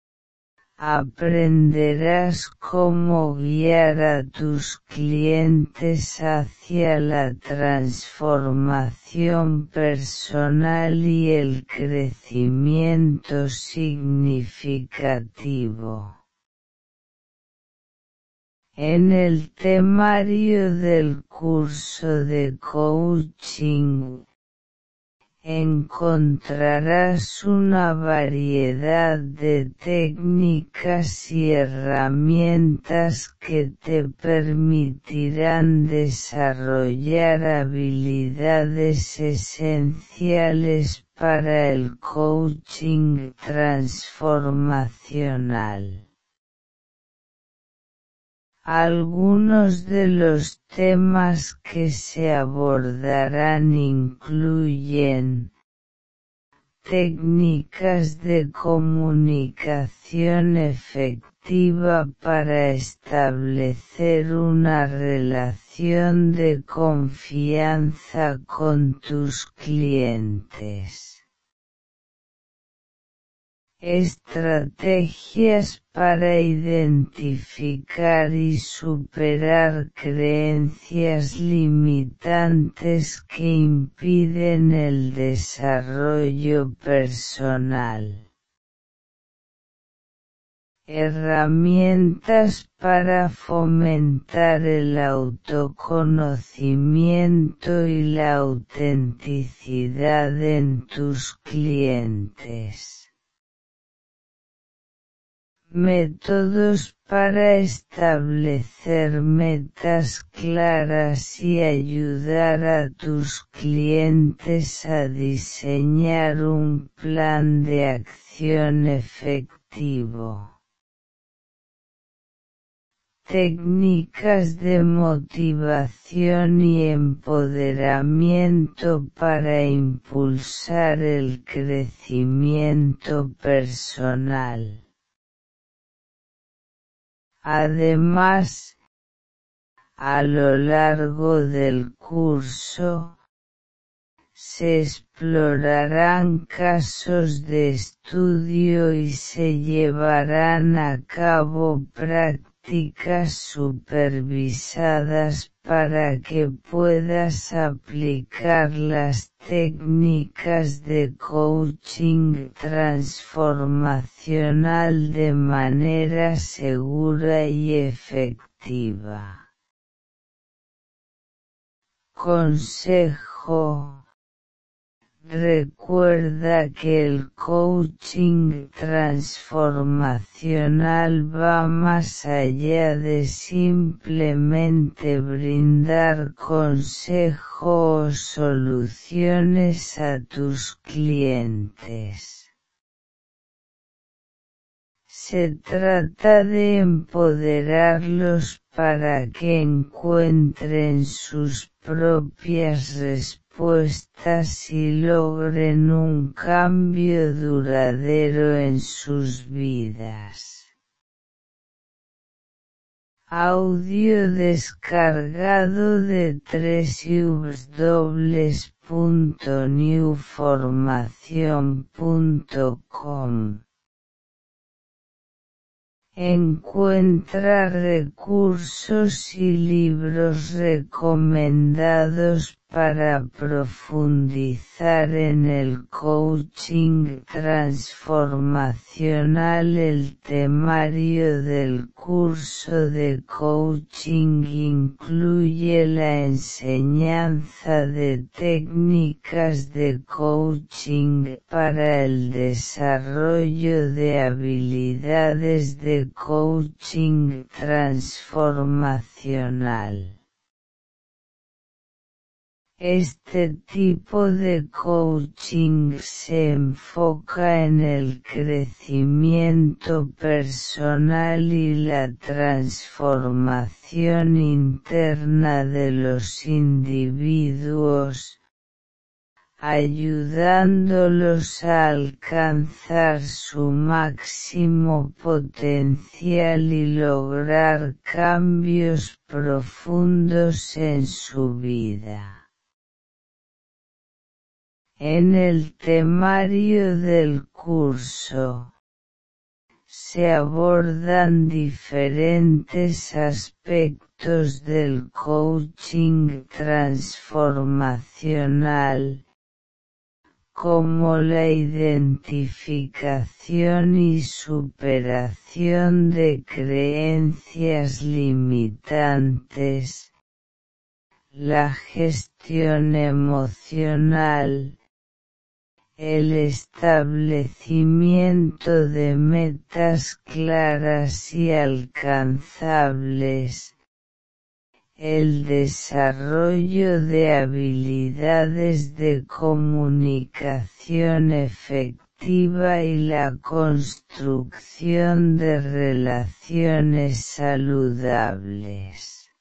aprenderás cómo guiar a tus clientes hacia la transformación personal y el crecimiento significativo. En el temario del curso de coaching, encontrarás una variedad de técnicas y herramientas que te permitirán desarrollar habilidades esenciales para el coaching transformacional. Algunos de los temas que se abordarán incluyen técnicas de comunicación efectiva para establecer una relación de confianza con tus clientes. Estrategias para identificar y superar creencias limitantes que impiden el desarrollo personal. herramientas para fomentar el autoconocimiento y la autenticidad en tus clientes. Métodos para establecer metas claras y ayudar a tus clientes a diseñar un plan de acción efectivo. Técnicas de motivación y empoderamiento para impulsar el crecimiento personal. Además, a lo largo del curso, se explorarán casos de estudio y se llevarán a cabo prácticas supervisadas para que puedas aplicar las técnicas de coaching transformacional de manera segura y efectiva. Consejo: recuerda que el coaching transformacional va más allá de simplemente brindar consejo o soluciones a tus clientes. Se trata de empoderarlos para que encuentren sus propias respuestas y logren un cambio duradero en sus vidas. Audio descargado de doble u doble u doble u punto new formación punto com. Encuentra recursos y libros recomendados para profundizar en el coaching transformacional. El temario del curso de coaching incluye la enseñanza de técnicas de coaching para el desarrollo de habilidades de coaching transformacional. Este tipo de coaching se enfoca en el crecimiento personal y la transformación interna de los individuos, ayudándolos a alcanzar su máximo potencial y lograr cambios profundos en su vida. En el temario del curso, se abordan diferentes aspectos del coaching transformacional, como la identificación y superación de creencias limitantes, la gestión emocional, el establecimiento de metas claras y alcanzables, el desarrollo de habilidades de comunicación efectiva y la construcción de relaciones saludables.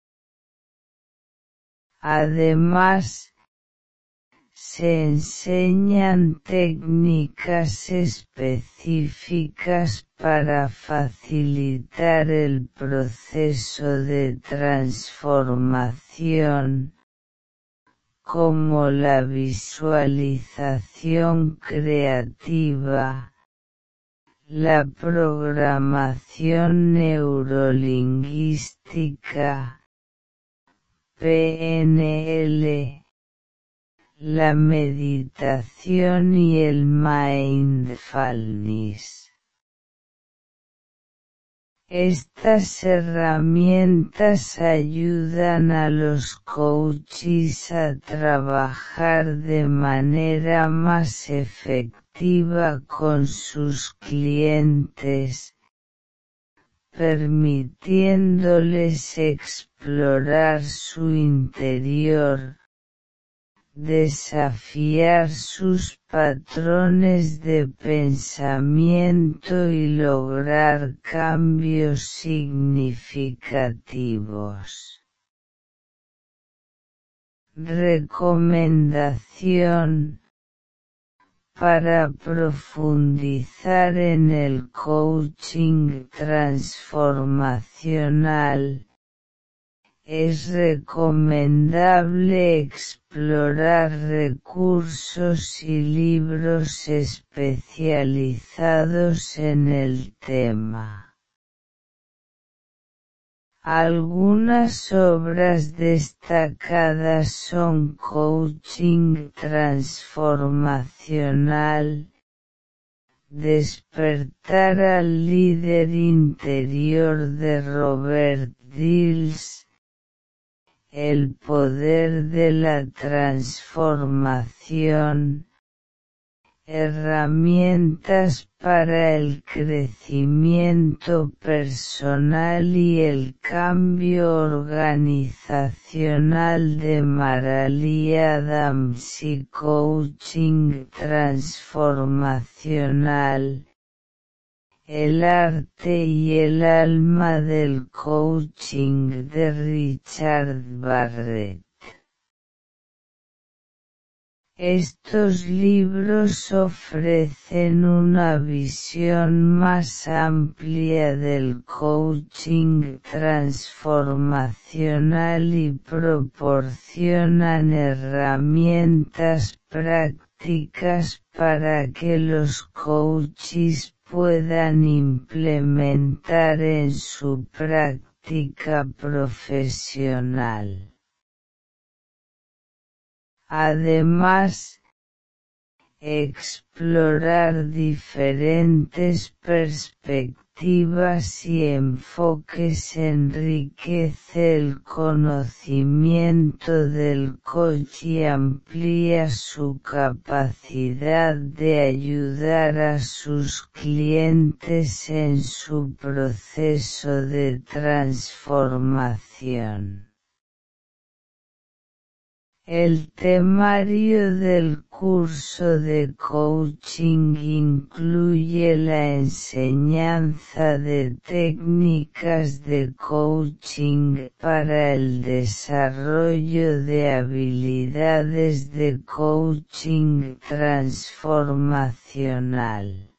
Además, se enseñan técnicas específicas para facilitar el proceso de transformación, como la visualización creativa, la programación neurolingüística, P N L, la meditación y el mindfulness. Estas herramientas ayudan a los coaches a trabajar de manera más efectiva con sus clientes, permitiéndoles explorar su interior, desafiar sus patrones de pensamiento y lograr cambios significativos. Recomendación: para profundizar en el coaching transformacional, es recomendable explorar recursos y libros especializados en el tema. Algunas obras destacadas son Coaching Transformacional, Despertar al líder interior de Robert Dills, El poder de la transformación, Herramientas para el crecimiento personal y el cambio organizacional de Maralee Adams y Coaching Transformacional, El arte y el alma del coaching de Richard Barrett. Estos libros ofrecen una visión más amplia del coaching transformacional y proporcionan herramientas prácticas para que los coaches puedan implementar en su práctica profesional. Además, explorar diferentes perspectivas y enfoques enriquece el conocimiento del coach y amplía su capacidad de ayudar a sus clientes en su proceso de transformación. El temario del curso de coaching incluye la enseñanza de técnicas de coaching para el desarrollo de habilidades de coaching transformacional.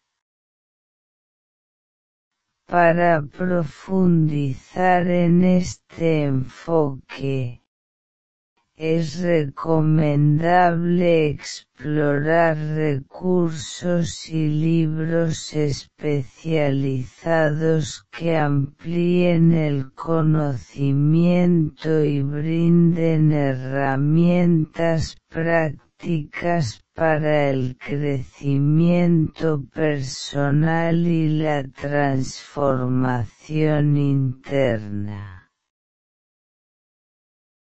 Para profundizar en este enfoque, es recomendable explorar recursos y libros especializados que amplíen el conocimiento y brinden herramientas prácticas para el crecimiento personal y la transformación interna.